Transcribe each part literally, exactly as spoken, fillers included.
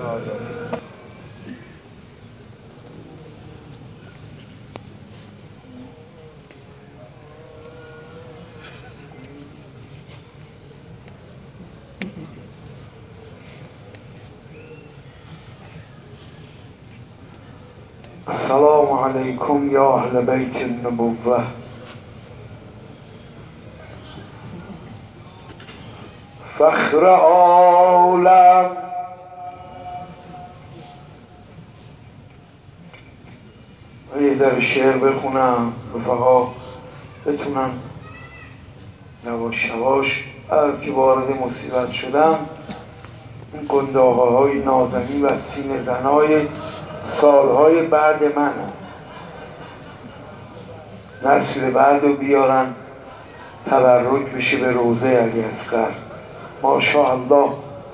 السلام علیکم یا اهل بیت النبوة. فخر عالم یه ذره شعر بخونم رفقا بتونن یواش یواش. از که وارد مصیبت شدم این گنداغه های نازنین و سینه زنای سالهای بعد من نسل بعد رو بیارن تبرک بشه به روضه علی اصغر ماشاءالله.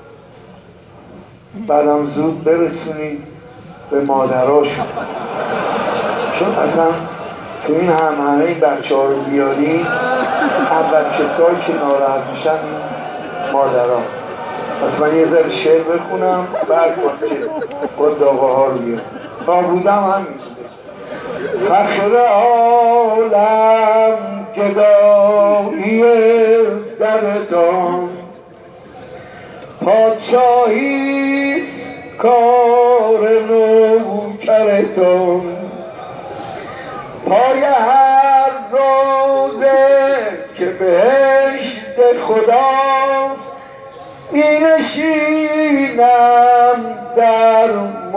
بعدم زود برسونید به مادراشون، چون اصلا تو این همه این بچه ها رو بیارین اول کسایی که ناراحت میشن این مادرها. پس من یه ذره شعر بخونم بعد باید که گنداغه ها رو بیارم. تا بودم همین بوده. فخر عالم گدایی درتان، پادشاهیست کار نوکرتان. پای هر روزه که بهشت خداست می نشینم در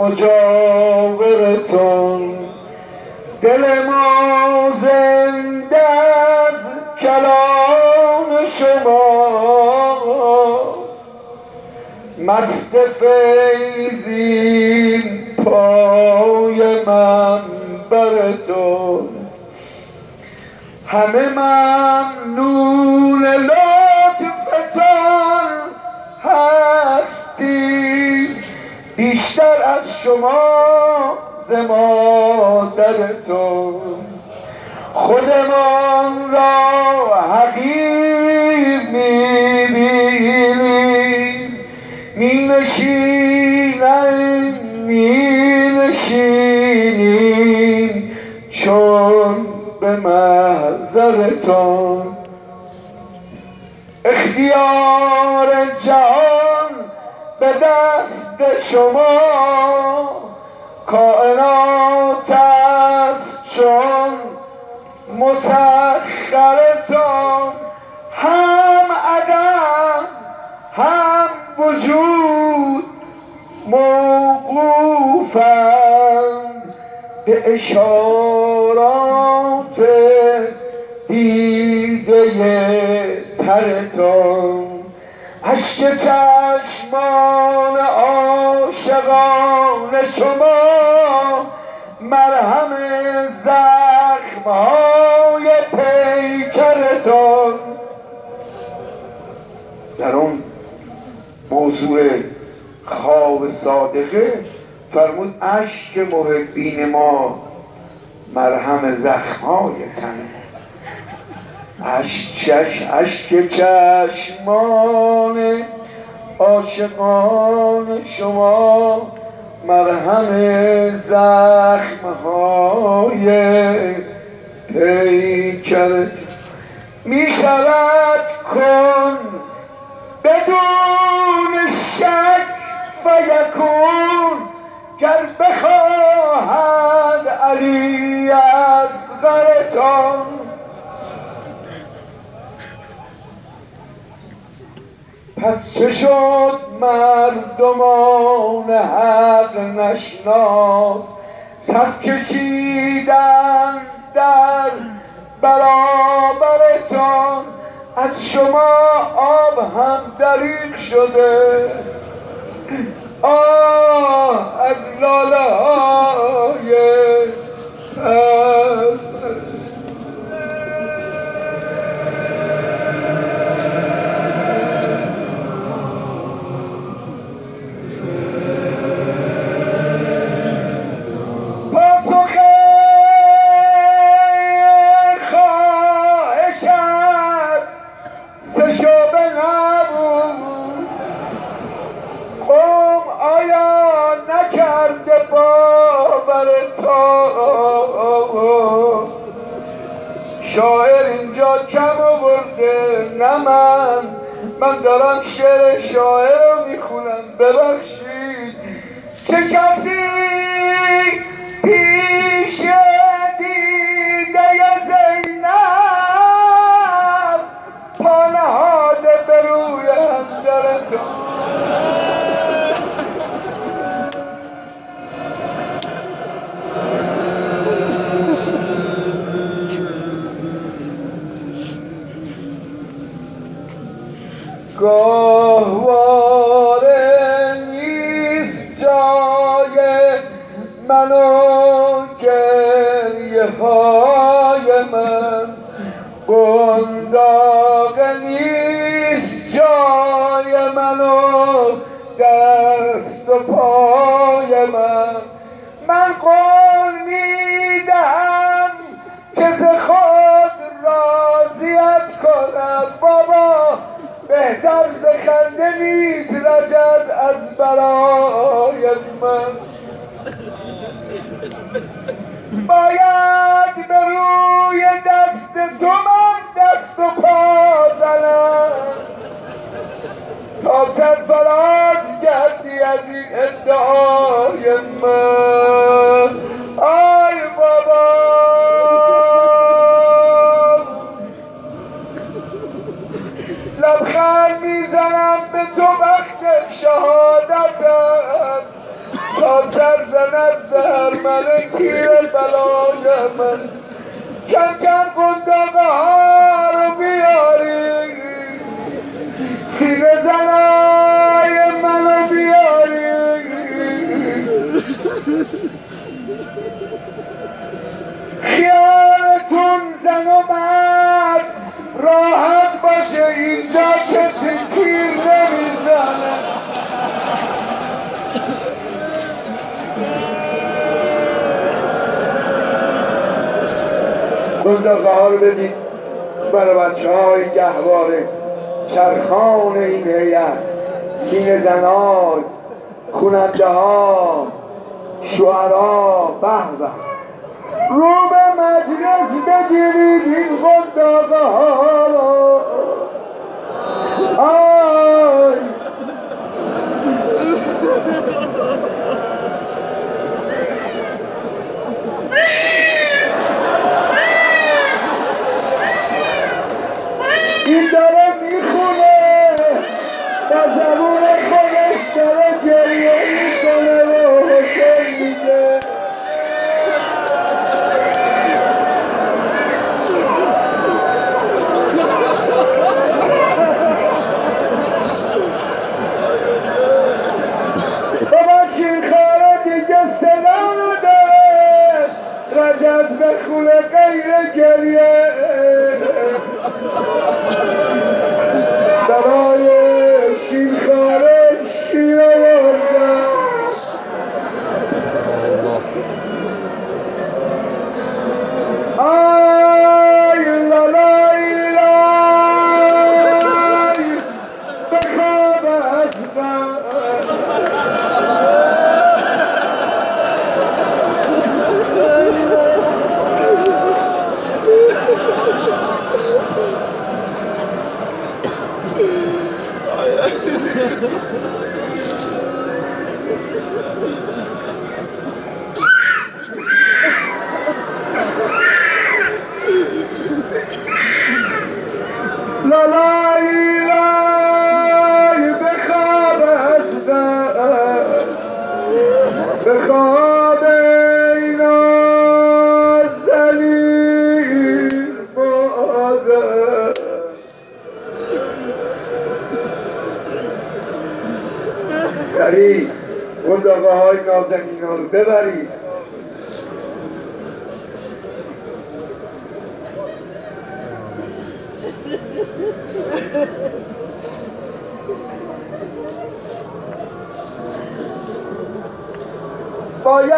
مجاورتون. دل ما زنده از کلام شماست، مست فیضین پای منبرتون. همه ممنون لطفتان هستی، بیشتر از شما ز مادرتون. خودمان را حقیر می‌بینیم، می‌نشینیم می‌نشینیم چون به محضرتون. اختیار جهان به دست شما، کائنات است چون مسخرتون. هم عدم هم وجود موقوفند به اشارات دیده ترتون. اشک چشمان عاشقان شما مرهم زخمهای پیکرتون. در اون موضوع خواب صادقه فرمود اشک محبین ما مرهم زخمهای تن اشک اشک چشمان عاشقان شما مرهم زخمهای پیکرت. می شود کن بدون شک فیکون، گر بخواهد علی اصغرتان. پس چه شد مردمان حق نشناس، صف کشیدن در برابرتان. از شما آب هم دریغ شده، آه از لاله های آیا نکرده باور تو. شاعر اینجا کم آورده نه من من دارم شعر شاعر رو میخونم، ببخشید. چه کسی پیش دیده زینب پا نهاده به روی همدر تو. گاهواره نیست جای من و گریه های من، بنداغ نیست جای من و دست و پای من. من قول میدهم که ز خود راضیت کنم بابا، بهتر ز خنده نیست رجب از برای من. باید به روی دست تو من دست و پا زنم تا سرفراز گردی از این ادعای من. آی بابا لبخند میزنم به تو وقت شهادتم تا سر زند زهر من تیر بلای من. کم کم قنداقه ها رو بیاری، سینه زنای منو بیاری. خیالتون زن و مرد راحت باشه، اینجا کسی تیر نمیزنه. قنداقه ها رو بدید برای بچه های گهواره، چرخان این هیئت، سینه زنای، خوننده ها، شعرا، به به. رو به مجلس بگیرید این قنداقه ها رو. آی این داره میخونه با زبون خودش داره گریه میکنه و حسین میگه. بابا شیرخواره دیگه صدا نداره، رجب بخونه غیر گریه. برای شیرخواره شیر آوردم. آی لالای لای بخواب از من. لالای لای بخواب از من، بخواب ای نازنین مادر. سریع قنداقه های نازنین ها رو ببرید. باید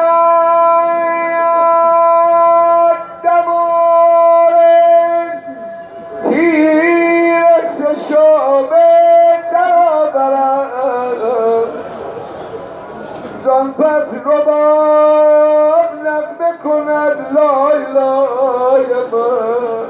دمار تیر سه شعبه در آورم، ز زان پس رباب نغمه کند لای لای من.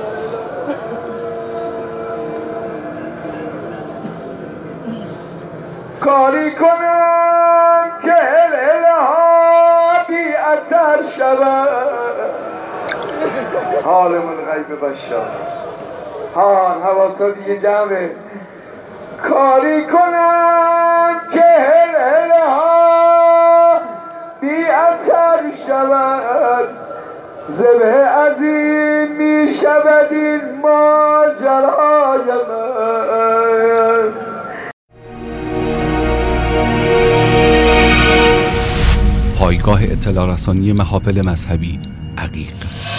کاری کنم که هلهله ها بی اثر شود. حالمون غیب باشا هان حواسا دیگه جمعه. کاری کنم که هلهله ها بی اثر شود. ذبح عظیم می شود این ماجرای من. پایگاه اطلاع رسانی محافل مذهبی عقیق.